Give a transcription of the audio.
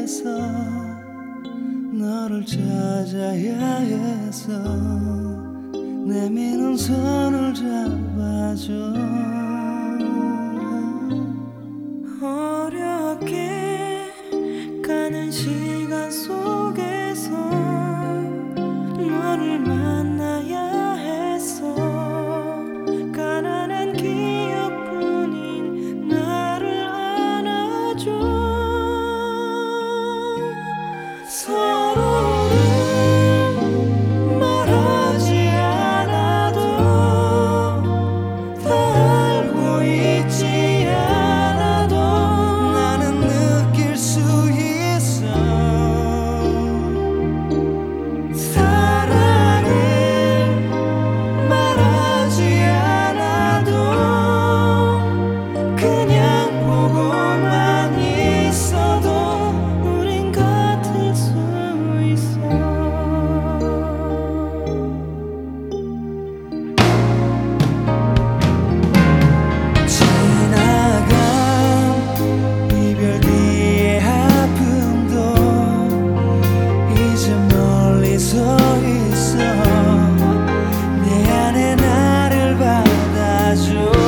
해서 너를 찾아야 해서 내미는 손을 잡아줘. 어렵게 가는 시간 속에서 너를 만나야 했어. 가난한 기억뿐인 나를 안아줘. 서로를 말하지 않아도 다 알고 있지 않아도 나는 느낄 수 있어. 사랑을 말하지 않아도 그냥 보고만 있어도 우린 같을 수 있어. 지나간 이별 뒤의 아픔도 이제 멀리 서 있어. 내 안에 나를 받아줘.